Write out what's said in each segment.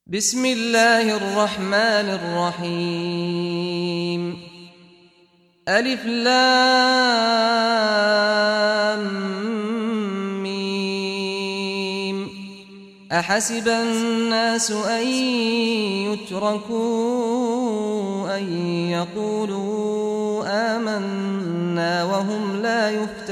بسم الله الرحمن الرحيم. ألف لام ميم. أحسب الناس أن يتركوا أن يقولوا آمنا وهم لا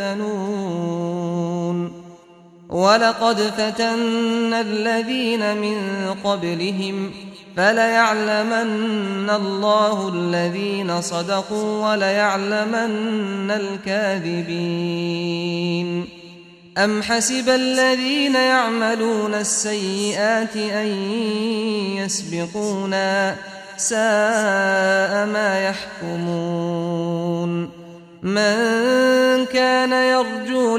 يفتنون. ولقد فتنا الذين من قبلهم فليعلمن الله الذين صدقوا وليعلمن الكاذبين. أم حسب الذين يعملون السيئات أن يسبقونا ساء ما يحكمون. من كان يرجو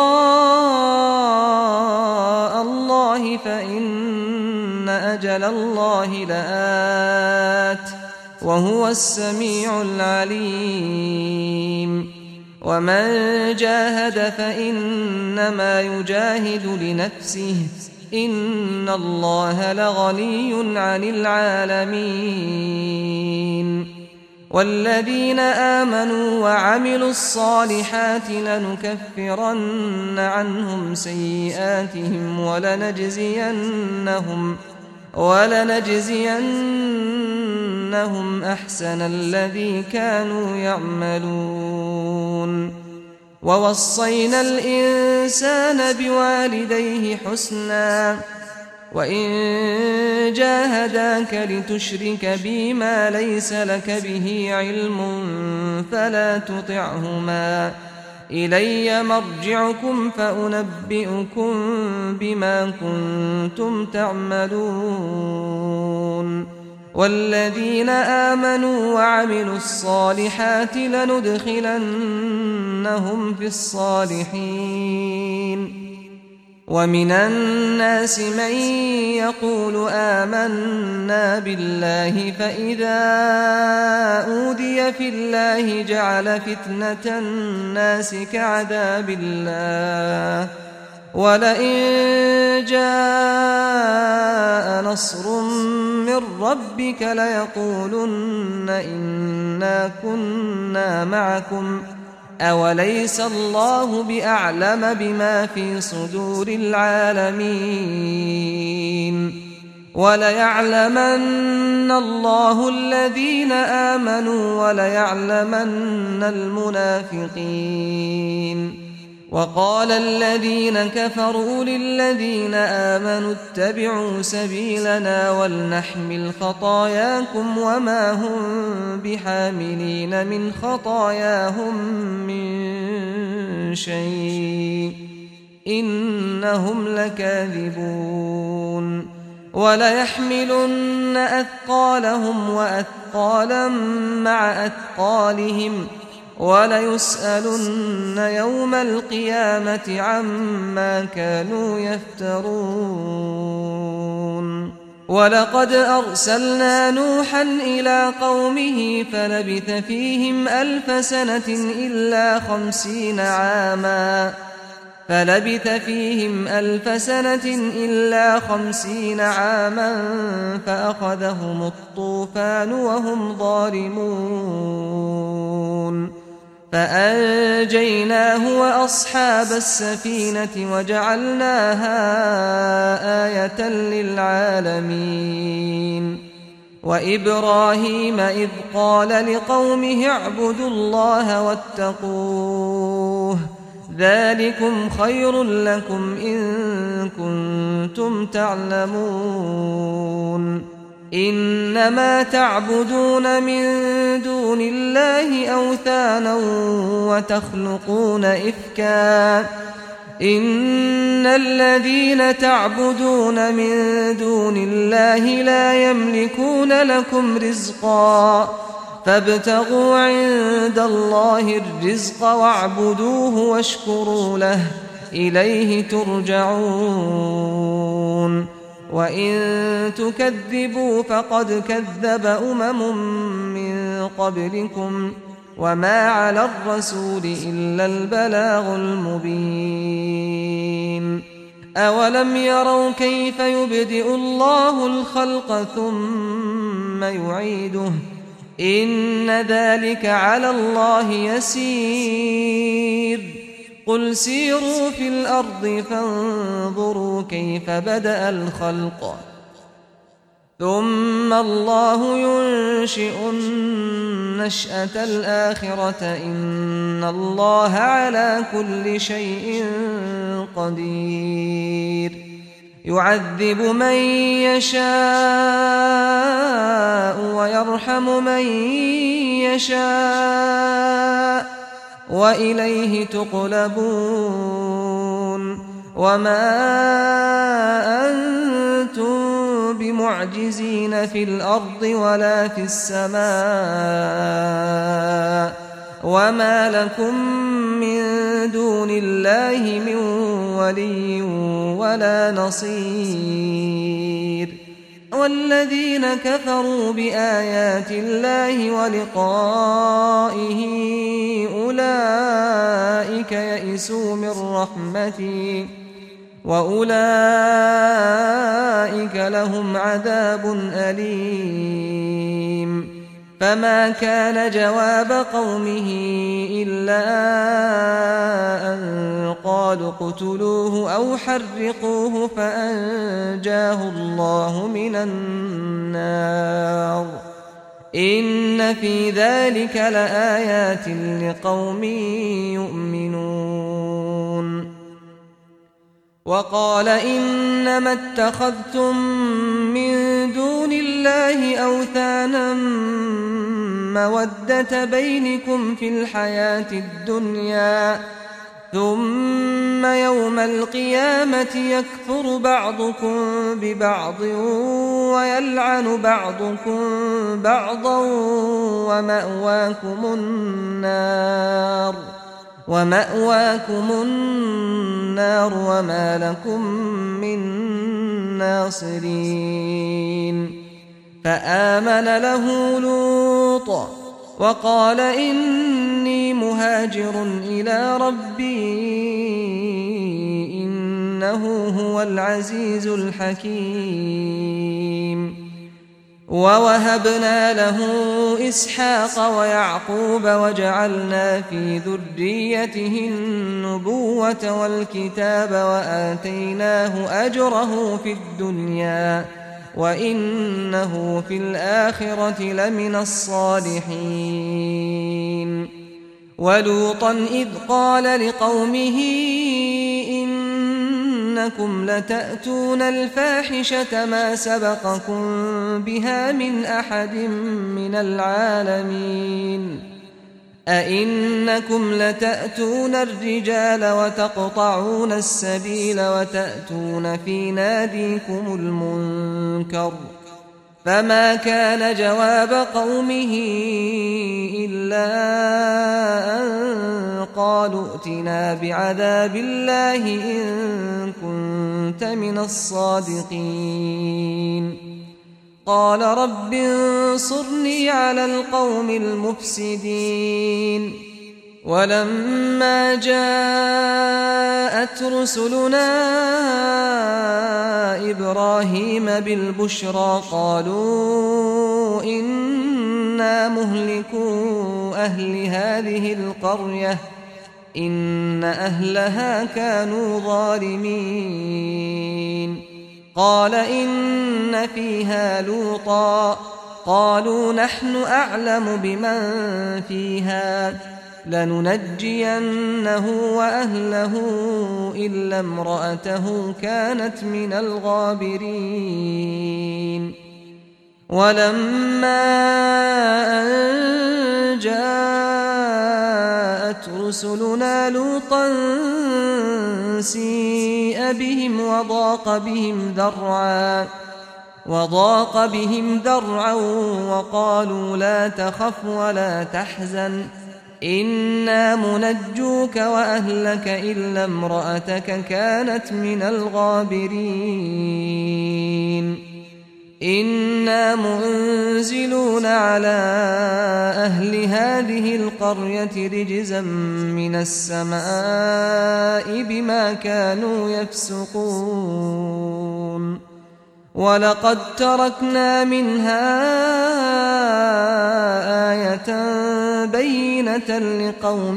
لقاء الله فإن أجل الله لآت وهو السميع العليم. ومن جاهد فإنما يجاهد لنفسه إن الله لغني عن العالمين. والذين آمنوا وعملوا الصالحات لنكفرن عنهم سيئاتهم ولنجزينهم أحسن الذي كانوا يعملون. ووصينا الإنسان بوالديه حسنا وإن جاهداك لتشرك بي ما ليس لك به علم فلا تطعهما إلي مرجعكم فأنبئكم بما كنتم تعملون. والذين آمنوا وعملوا الصالحات لندخلنهم في الصالحين. ومن الناس من يقول آمنا بالله فإذا أوذي في الله جعل فتنة الناس كعذاب الله ولئن جاء نصر من ربك ليقولن إنا كنا معكم أوليس الله بأعلم بما في صدور العالمين. وليعلمن الله الذين آمنوا وليعلمن المنافقين. وقال الذين كفروا للذين آمنوا اتبعوا سبيلنا ولنحمل خطاياكم وما هم بحاملين من خطاياهم من شيء إنهم لكاذبون. وليحملن أثقالهم وأثقالا مع أثقالهم وليسألن يوم القيامة عما كانوا يفترون. ولقد أرسلنا نوحا إلى قومه فلبث فيهم ألف سنة إلا 50 عاما فأخذهم الطوفان وهم ظالمون فأنجيناه وأصحاب السفينة وجعلناها آية للعالمين. وإبراهيم إذ قال لقومه اعبدوا الله واتقوه ذلكم خير لكم إن كنتم تعلمون. إنما تعبدون من دون الله أوثانا وتخلقون إفكا إن الذين تعبدون من دون الله لا يملكون لكم رزقا فابتغوا عند الله الرزق واعبدوه واشكروا له إليه ترجعون. وإن تكذبوا فقد كذب من قبلكم وما على الرسول إلا البلاغ المبين. أولم يروا كيف يبدئ الله الخلق ثم يعيده إن ذلك على الله يسير قل سيروا في الأرض فانظروا كيف بدأ الخلق ثم الله ينشئ النشأة الآخرة إن الله على كل شيء قدير يعذب من يشاء ويرحم من يشاء وإليه تقلبون وما أنتم بمعجزين في الأرض ولا في السماء وما لكم من دون الله من ولي ولا نصير والذين كفروا بآيات الله ولقائه أولئك يئسوا من رحمتي وأولئك لهم عذاب أليم فما كان جواب قومه إلا أن قالوا اقتلوه أو حرقوه فأنجاه الله من النار إن في ذلك لآيات لقوم يؤمنون وقال إنما اتخذتم من دون الله أوثانا مودة بينكم في الحياة الدنيا ثم يوم القيامة يكفر بعضكم ببعض ويلعن بعضكم بعضا ومأواكم النار وما لكم من ناصرين فآمن له لوط وقال إني مهاجر إلى ربي إنه هو العزيز الحكيم ووهبنا له إسحاق ويعقوب وجعلنا في ذريته النبوة والكتاب وآتيناه أجره في الدنيا وإنه في الآخرة لمن الصالحين ولوطا إذ قال لقومه إنكم لتأتون الفاحشة ما سبقكم بها من أحد من العالمين أئنكم لتأتون الرجال وتقطعون السبيل وتأتون في ناديكم المنكر فما كان جواب قومه إلا أن قالوا ائتنا بعذاب الله إن كنت من الصادقين قال رب انصرني على القوم المفسدين ولما جاءت رسلنا إبراهيم بالبشرى قالوا إنا مهلكو أهل هذه القرية إن أهلها كانوا ظالمين قال إن فيها لوطا قالوا نحن أعلم بمن فيها لننجينه وأهله إلا امرأته كانت من الغابرين ولما أن جاءت رسلنا لوطا سيء بهم وضاق بهم ذرعا وقالوا لا تخف ولا تحزن إنا منجوك وأهلك إلا امرأتك كانت من الغابرين إنا منزلون على أهل هذه القرية رجزا من السماء بما كانوا يفسقون ولقد تركنا منها آية بينة لقوم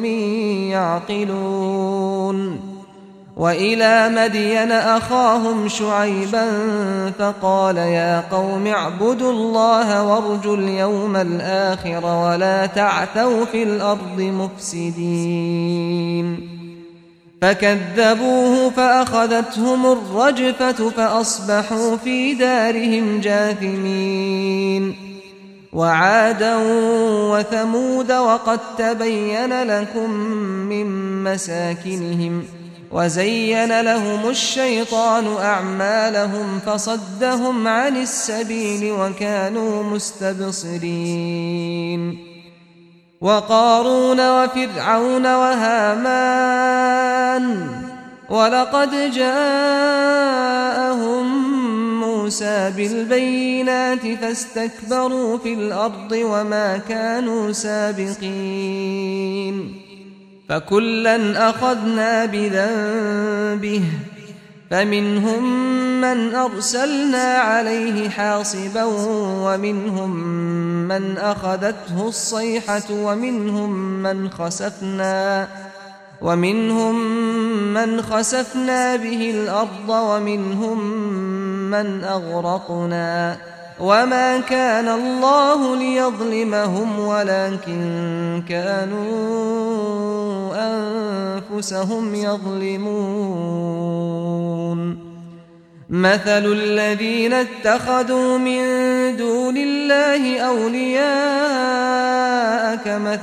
يعقلون وإلى مدين أخاهم شعيبا فقال يا قوم اعبدوا الله وارجوا اليوم الآخر ولا تعثوا في الأرض مفسدين فكذبوه فأخذتهم الرجفة فأصبحوا في دارهم جاثمين وعادا وثمود وقد تبين لكم من مساكنهم وزين لهم الشيطان أعمالهم فصدهم عن السبيل وكانوا مستبصرين وقارون وفرعون وهامان ولقد جاءهم موسى بالبينات فاستكبروا في الأرض وما كانوا سابقين فكلا أخذنا بذنبه فمنهم من أرسلنا عليه حاصبا ومنهم من أخذته الصيحة ومنهم من خسفنا به الأرض ومنهم من أغرقنا وما كان الله ليظلمهم ولكن كانوا أنفسهم يظلمون مثل الذين اتخذوا من دون الله أولياء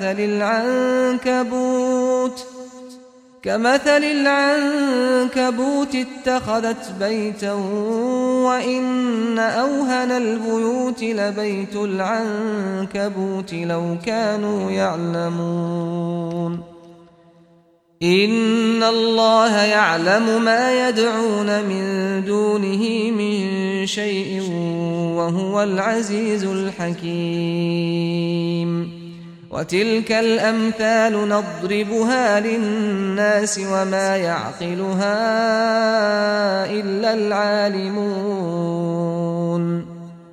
كمثل العنكبوت اتخذت بيتا وإن أوهن البيوت لبيت العنكبوت لو كانوا يعلمون إن الله يعلم ما يدعون من دونه من شيء وهو العزيز الحكيم وتلك الأمثال نضربها للناس وما يعقلها إلا العالمون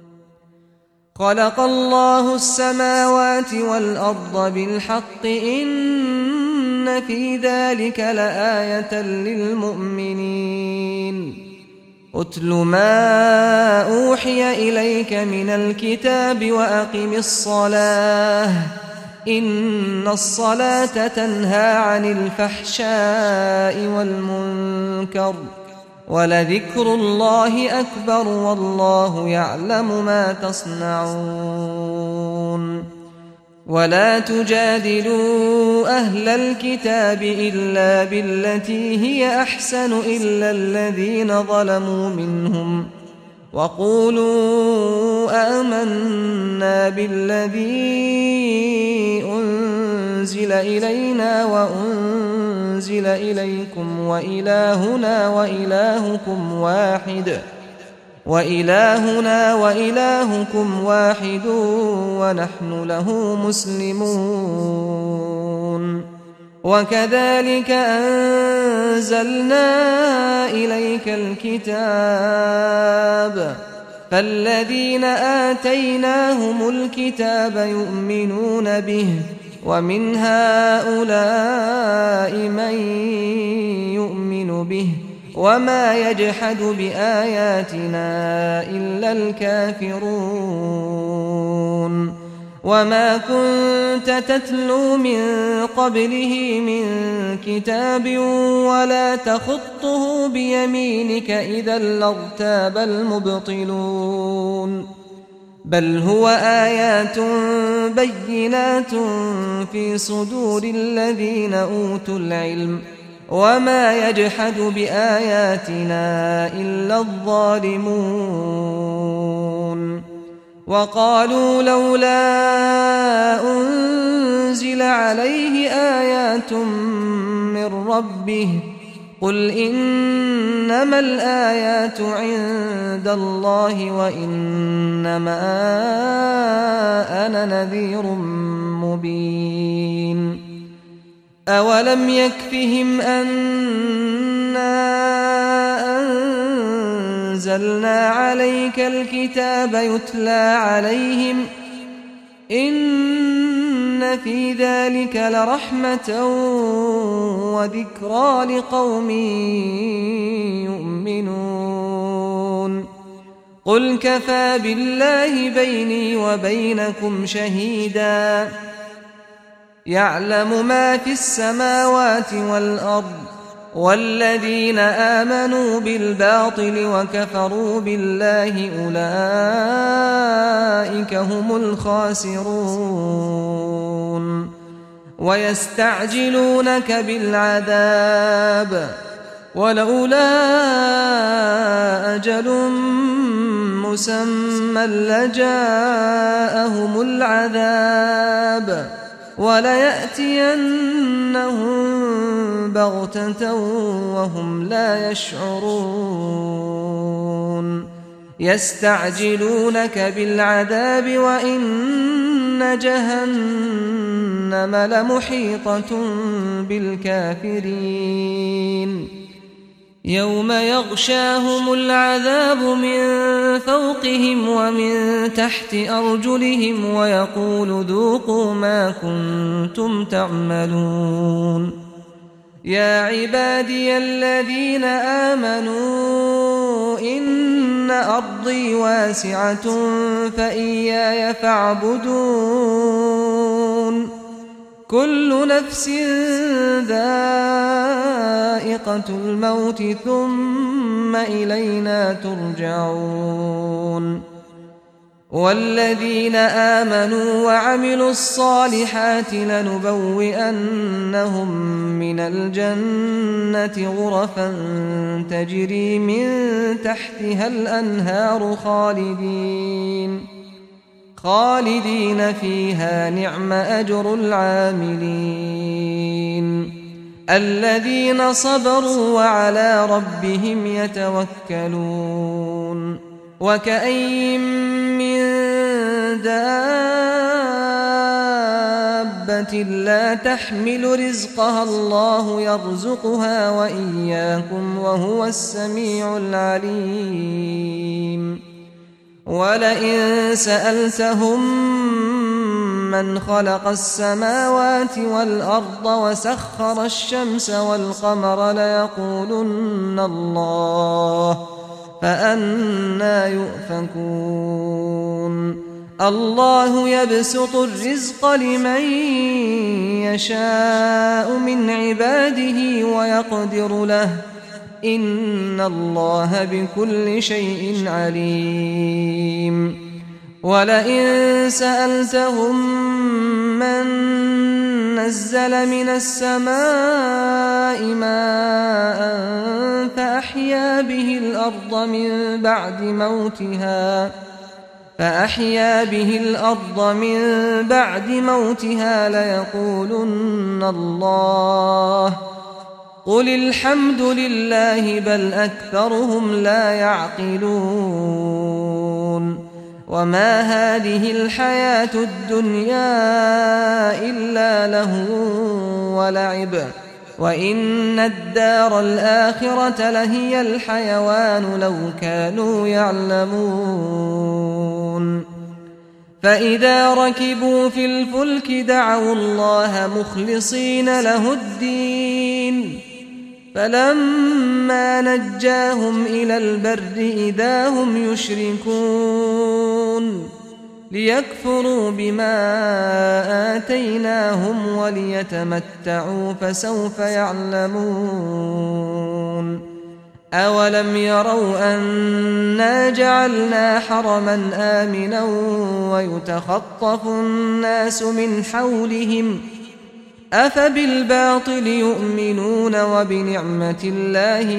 خلق الله السماوات والأرض بالحق إن في ذلك لآية للمؤمنين أتل ما أوحي إليك من الكتاب وأقم الصلاة إن الصلاة تنهى عن الفحشاء والمنكر ولذكر الله أكبر والله يعلم ما تصنعون ولا تجادلوا أهل الكتاب إلا بالتي هي أحسن إلا الذين ظلموا منهم وقولوا آمنا بالذي أنزل إلينا وأنزل إليكم وإلهنا وإلهكم واحد ونحن له مسلمون وكذلك أنزلنا إليك الكتاب فالذين آتيناهم الكتاب يؤمنون به ومن هؤلاء من يؤمن به وما يجحد بآياتنا إلا الكافرون وما كنت تتلو من قبله من كتاب ولا تخطه بيمينك إذا لارتاب المبطلون بل هو آيات بينات في صدور الذين أوتوا العلم وما يجحد بآياتنا إلا الظالمون وقالوا لولا أنزل عليه آيات من ربه قل إنما الآيات عند الله وإنما أنا نذير مبين أولم يكفهم أنا أنزلنا عليك الكتاب يتلى عليهم إن في ذلك لرحمة وذكرى لقوم يؤمنون قل كفى بالله بيني وبينكم شهيدا يعلم ما في السماوات والأرض والذين آمنوا بالباطل وكفروا بالله أولئك هم الخاسرون ويستعجلونك بالعذاب ولولا أجل مسمى لجاءهم العذاب وليأتينهم بغتة وهم لا يشعرون يستعجلونك بالعذاب وإن جهنم لمحيطة بالكافرين يوم يغشاهم العذاب من فوقهم ومن تحت أرجلهم ويقول ذوقوا ما كنتم تعملون يا عبادي الذين آمنوا إن أرضي واسعة فإياي فاعبدون كل نفس ذائقة الموت ثم إلينا ترجعون والذين آمنوا وعملوا الصالحات لنبوئنهم من الجنة غرفا تجري من تحتها الأنهار خالدين فيها نعم أجر العاملين الذين صبروا وعلى ربهم يتوكلون وكأي من دابة لا تحمل رزقها الله يرزقها وإياكم وهو السميع العليم ولئن سألتهم من خلق السماوات والأرض وسخر الشمس والقمر ليقولن الله فأنى يؤفكون الله يبسط الرزق لمن يشاء من عباده ويقدر له إن الله بكل شيء عليم ولئن سألتهم من نزل من السماء ماء فأحيا به الأرض من بعد موتها ليقولن الله قل الحمد لله بل أكثرهم لا يعقلون وما هذه الحياة الدنيا إلا لهو ولعب وإن الدار الآخرة لهي الحيوان لو كانوا يعلمون فإذا ركبوا في الفلك دعوا الله مخلصين له الدين فلما نجاهم إلى البر إذا هم يشركون ليكفروا بما آتيناهم وليتمتعوا فسوف يعلمون أولم يروا أنا جعلنا حرما آمنا ويتخطف الناس من حولهم أفبالباطل يؤمنون وبنعمة الله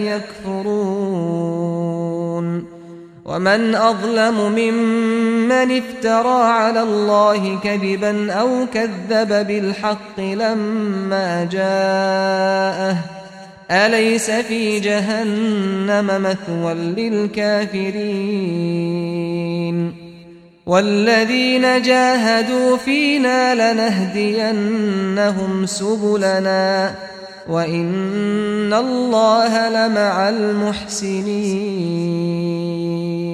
يكفرون ومن أظلم ممن افترى على الله كذبا أو كذب بالحق لما جاءه أليس في جهنم مثوى للكافرين والذين جاهدوا فينا لنهدينهم سبلنا وإن الله لمع المحسنين